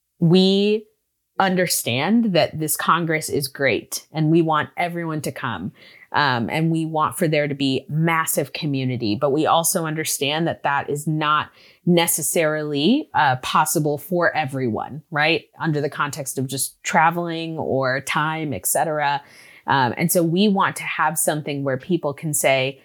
we understand that this Congress is great and we want everyone to come. Um, and we want for there to be massive community, but we also understand that that is not necessarily uh, possible for everyone, right? Under the context of just traveling or time, et cetera. Um, and so we want to have something where people can say,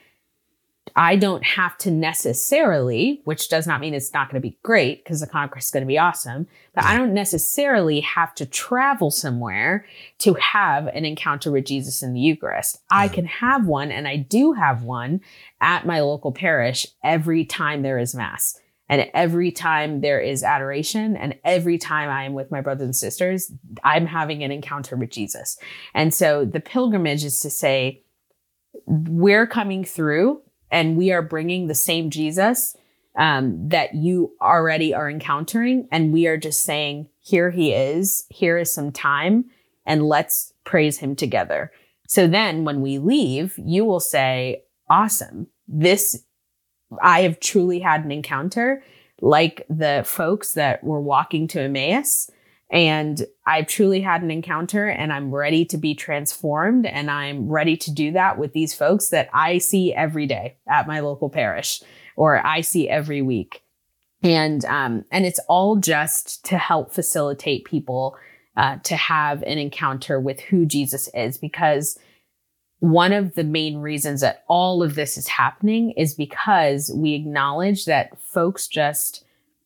I don't have to necessarily, which does not mean it's not going to be great because the Congress is going to be awesome, but I don't necessarily have to travel somewhere to have an encounter with Jesus in the Eucharist. I can have one, and I do have one at my local parish every time there is Mass, and every time there is adoration, and every time I am with my brothers and sisters, I'm having an encounter with Jesus. And so the pilgrimage is to say, we're coming through and we are bringing the same Jesus um, that you already are encountering. And we are just saying, here he is, here is some time, and let's praise him together. So then when we leave, you will say, awesome, this, I have truly had an encounter like the folks that were walking to Emmaus. And I've truly had an encounter, and I'm ready to be transformed. And I'm ready to do that with these folks that I see every day at my local parish, or I see every week. And, um, and it's all just to help facilitate people, uh, to have an encounter with who Jesus is, because one of the main reasons that all of this is happening is because we acknowledge that folks just,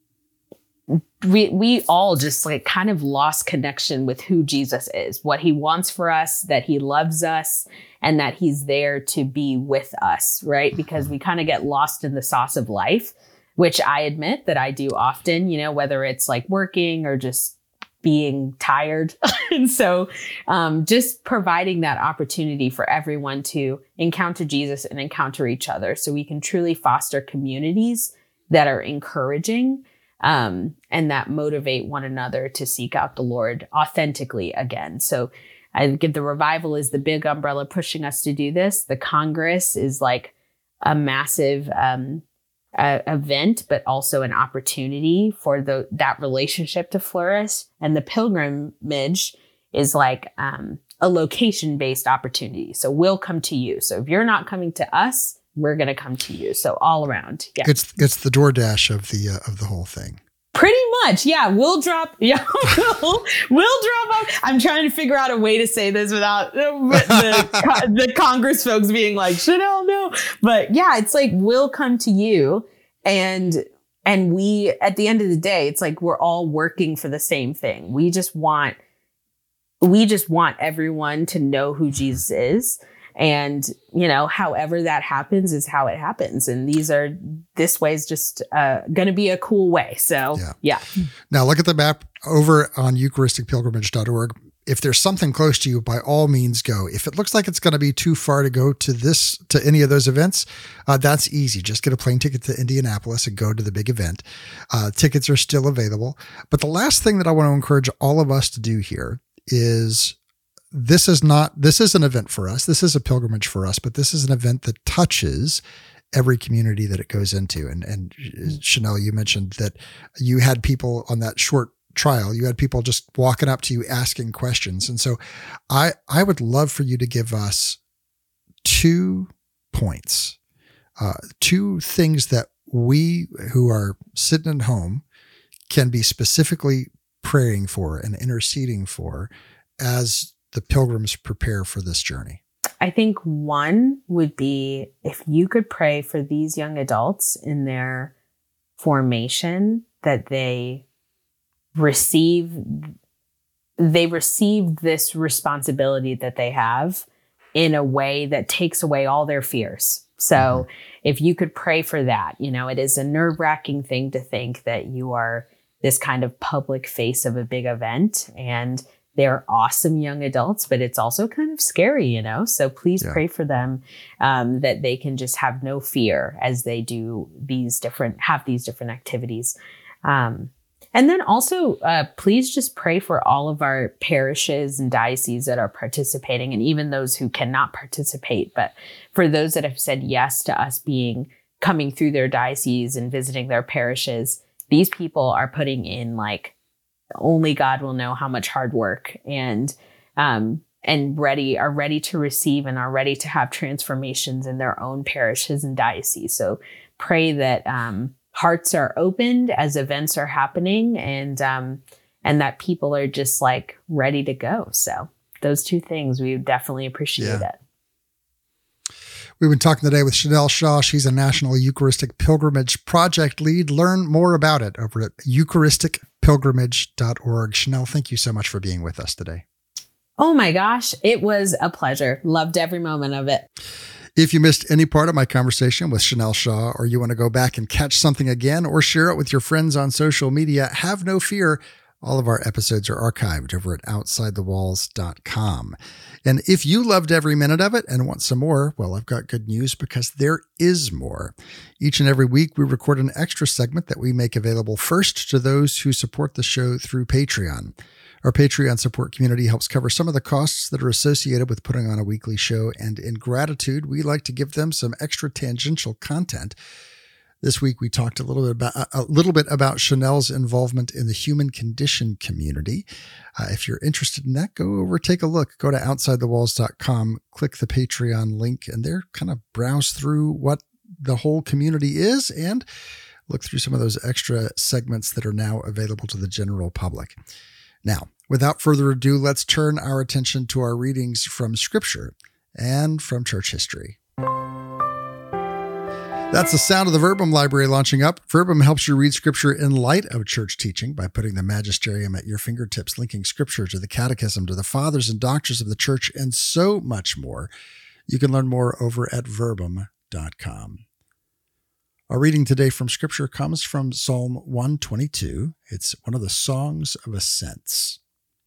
we we all just like kind of lost connection with who Jesus is, what he wants for us, that he loves us, and that he's there to be with us, right? Because we kind of get lost in the sauce of life, which I admit that I do often, you know, whether it's like working or just being tired. And so um, just providing that opportunity for everyone to encounter Jesus and encounter each other so we can truly foster communities that are encouraging, um, and that motivate one another to seek out the Lord authentically again. So I think the revival is the big umbrella pushing us to do this. The Congress is like a massive um, uh, event, but also an opportunity for the that relationship to flourish. And the pilgrimage is like um, a location-based opportunity. So we'll come to you. So if you're not coming to us, we're going to come to you. So all around. Yeah. It's it's the DoorDash of the uh, of the whole thing. Pretty much. Yeah. We'll drop. Yeah. We'll, we'll drop off. I'm trying to figure out a way to say this without the, the, the Congress folks being like, Chanel, no. But yeah, it's like, we'll come to you. And, and we, at the end of the day, it's like, we're all working for the same thing. We just want, we just want everyone to know who Jesus is. And, you know, however that happens is how it happens. And these are, this way is just uh, going to be a cool way. So, yeah. yeah. Now look at the map over on Eucharistic Pilgrimage dot org. If there's something close to you, by all means go. If it looks like it's going to be too far to go to this, to any of those events, uh, that's easy. Just get a plane ticket to Indianapolis and go to the big event. Uh, tickets are still available. But the last thing that I want to encourage all of us to do here is, This is not, this is an event for us. This is a pilgrimage for us, but this is an event that touches every community that it goes into. And, and Chanel, you mentioned that you had people on that short trial, you had people just walking up to you asking questions. And so I, I would love for you to give us two points, uh, two things that we who are sitting at home can be specifically praying for and interceding for as the pilgrims prepare for this journey. I think one would be if you could pray for these young adults in their formation, that they receive, they receive this responsibility that they have in a way that takes away all their fears. So mm-hmm. if you could pray for that, you know, it is a nerve-wracking thing to think that you are this kind of public face of a big event, and they're awesome young adults, but it's also kind of scary, you know? So please yeah. pray for them, um, that they can just have no fear as they do these different, have these different activities. Um, and then also, uh, please just pray for all of our parishes and dioceses that are participating, and even those who cannot participate. But for those that have said yes to us being, coming through their dioceses and visiting their parishes, these people are putting in like, only God will know how much hard work, and, um, and ready, are ready to receive and are ready to have transformations in their own parishes and dioceses. So pray that, um, hearts are opened as events are happening, and, um, and that people are just like ready to go. So those two things, we would definitely appreciate yeah. it. We've been talking today with Chanel Shaw. She's a National Eucharistic Pilgrimage Project lead. Learn more about it over at Eucharistic Pilgrimage dot org. Chanel, thank you so much for being with us today. Oh my gosh, it was a pleasure. Loved every moment of it. If you missed any part of my conversation with Chanel Shaw, or you want to go back and catch something again or share it with your friends on social media, have no fear. All of our episodes are archived over at outside the walls dot com. And if you loved every minute of it and want some more, well, I've got good news, because there is more. Each and every week, we record an extra segment that we make available first to those who support the show through Patreon. Our Patreon support community helps cover some of the costs that are associated with putting on a weekly show, and in gratitude, we like to give them some extra tangential content. This week, we talked a little bit about a little bit about Chanel's involvement in the human condition community. Uh, if you're interested in that, go over, take a look. Go to outside the walls dot com, click the Patreon link, and there kind of browse through what the whole community is and look through some of those extra segments that are now available to the general public. Now, without further ado, let's turn our attention to our readings from Scripture and from church history. That's the sound of the Verbum Library launching up. Verbum helps you read Scripture in light of church teaching by putting the magisterium at your fingertips, linking Scripture to the catechism, to the fathers and doctors of the church, and so much more. You can learn more over at verbum dot com. Our reading today from Scripture comes from Psalm one twenty-two. It's one of the songs of ascents.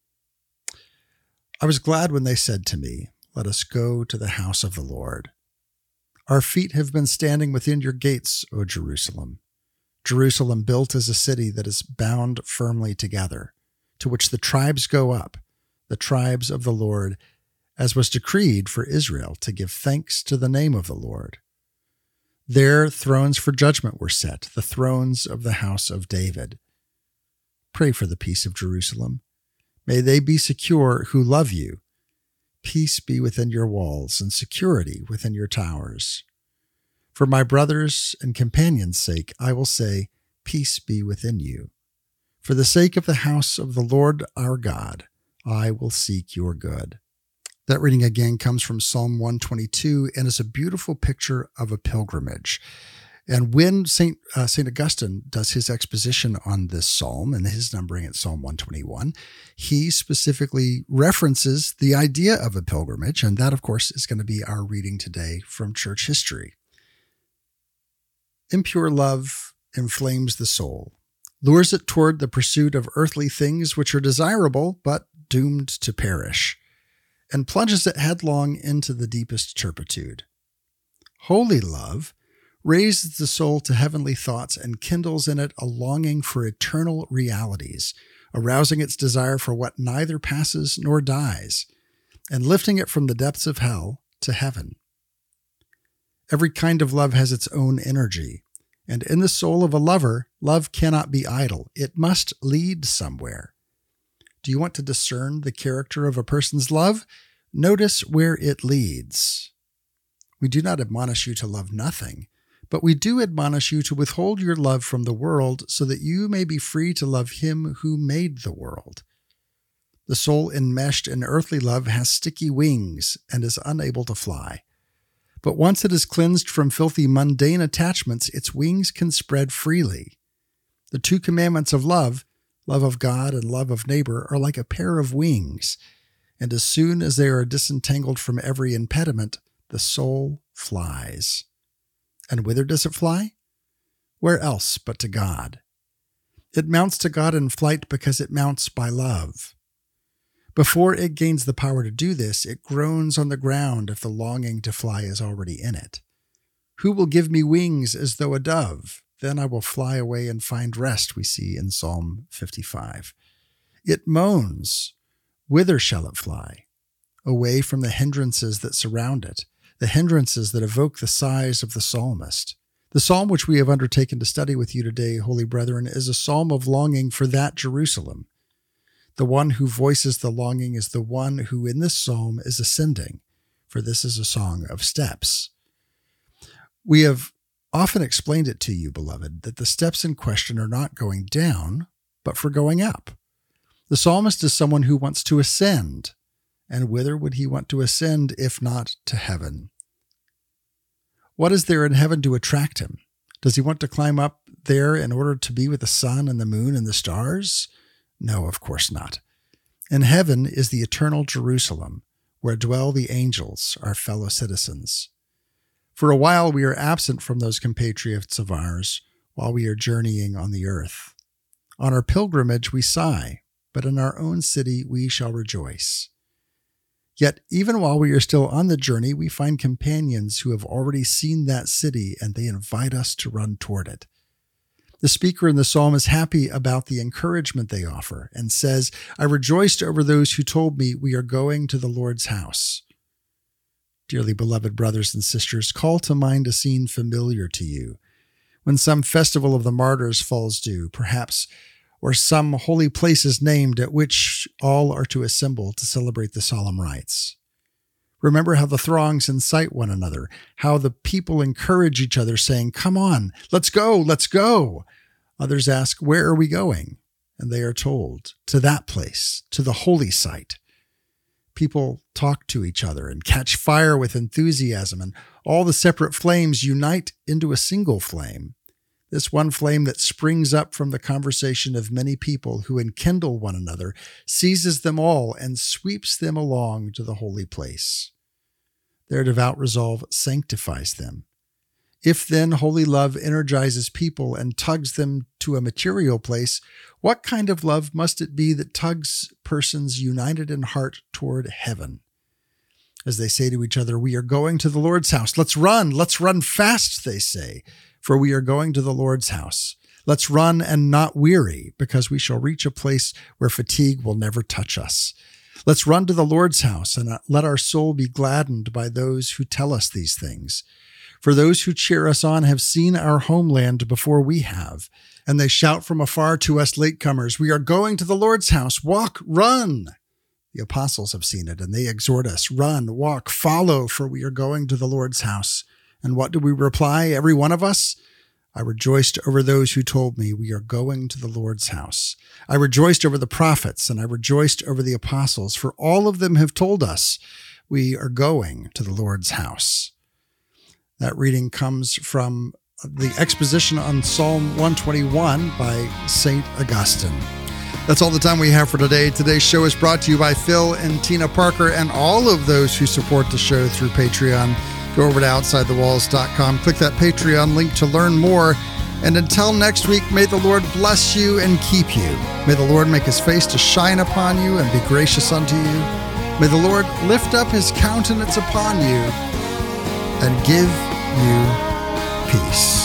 I was glad when they said to me, "Let us go to the house of the Lord." Our feet have been standing within your gates, O Jerusalem. Jerusalem built as a city that is bound firmly together, to which the tribes go up, the tribes of the Lord, as was decreed for Israel to give thanks to the name of the Lord. There thrones for judgment were set, the thrones of the house of David. Pray for the peace of Jerusalem. May they be secure who love you. Peace be within your walls and security within your towers. For my brothers' and companions' sake, I will say, peace be within you. For the sake of the house of the Lord our God, I will seek your good. That reading again comes from Psalm one twenty-two and is a beautiful picture of a pilgrimage. And when Saint uh, Saint Augustine does his exposition on this psalm and his numbering at Psalm one twenty-one, he specifically references the idea of a pilgrimage, and that, of course, is going to be our reading today from church history. Impure love inflames the soul, lures it toward the pursuit of earthly things which are desirable but doomed to perish, and plunges it headlong into the deepest turpitude. Holy love raises the soul to heavenly thoughts and kindles in it a longing for eternal realities, arousing its desire for what neither passes nor dies, and lifting it from the depths of hell to heaven. Every kind of love has its own energy, and in the soul of a lover, love cannot be idle. It must lead somewhere. Do you want to discern the character of a person's love? Notice where it leads. We do not admonish you to love nothing, but we do admonish you to withhold your love from the world so that you may be free to love him who made the world. The soul enmeshed in earthly love has sticky wings and is unable to fly. But once it is cleansed from filthy mundane attachments, its wings can spread freely. The two commandments of love, love of God and love of neighbor, are like a pair of wings, and as soon as they are disentangled from every impediment, the soul flies. And whither does it fly? Where else but to God? It mounts to God in flight because it mounts by love. Before it gains the power to do this, it groans on the ground if the longing to fly is already in it. Who will give me wings as though a dove? Then I will fly away and find rest, we see in Psalm fifty-five. It moans. Whither shall it fly? Away from the hindrances that surround it, the hindrances that evoke the sighs of the psalmist. The psalm which we have undertaken to study with you today, holy brethren, is a psalm of longing for that Jerusalem. The one who voices the longing is the one who in this psalm is ascending, for this is a song of steps. We have often explained it to you, beloved, that the steps in question are not going down, but for going up. The psalmist is someone who wants to ascend, and whither would he want to ascend if not to heaven? What is there in heaven to attract him? Does he want to climb up there in order to be with the sun and the moon and the stars? No, of course not. In heaven is the eternal Jerusalem, where dwell the angels, our fellow citizens. For a while we are absent from those compatriots of ours, while we are journeying on the earth. On our pilgrimage we sigh, but in our own city we shall rejoice. Yet even while we are still on the journey, we find companions who have already seen that city, and they invite us to run toward it. The speaker in the psalm is happy about the encouragement they offer and says, I rejoiced over those who told me we are going to the Lord's house. Dearly beloved brothers and sisters, call to mind a scene familiar to you. When some festival of the martyrs falls due, perhaps, or some holy place is named at which all are to assemble to celebrate the solemn rites. Remember how the throngs incite one another, how the people encourage each other, saying, come on, let's go, let's go. Others ask, where are we going? And they are told, to that place, to the holy site. People talk to each other and catch fire with enthusiasm, and all the separate flames unite into a single flame. This one flame that springs up from the conversation of many people who enkindle one another, seizes them all and sweeps them along to the holy place. Their devout resolve sanctifies them. If then holy love energizes people and tugs them to a material place, what kind of love must it be that tugs persons united in heart toward heaven? As they say to each other, we are going to the Lord's house. Let's run, let's run fast, they say, for we are going to the Lord's house. Let's run and not weary, because we shall reach a place where fatigue will never touch us. Let's run to the Lord's house and let our soul be gladdened by those who tell us these things. For those who cheer us on have seen our homeland before we have, and they shout from afar to us latecomers, we are going to the Lord's house. Walk, run. The apostles have seen it, and they exhort us, run, walk, follow, for we are going to the Lord's house. And what do we reply, every one of us? I rejoiced over those who told me, we are going to the Lord's house. I rejoiced over the prophets, and I rejoiced over the apostles, for all of them have told us, we are going to the Lord's house. That reading comes from the exposition on Psalm one twenty-one by Saint Augustine. That's all the time we have for today. Today's show is brought to you by Phil and Tina Parker and all of those who support the show through Patreon. Go over to outside the walls dot com. Click that Patreon link to learn more. And until next week, may the Lord bless you and keep you. May the Lord make his face to shine upon you and be gracious unto you. May the Lord lift up his countenance upon you and give you peace.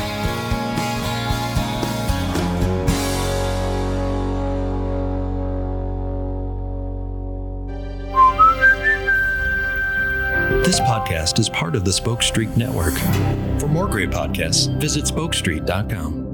This podcast is part of the Spoke Street Network. For more great podcasts, visit spoke street dot com.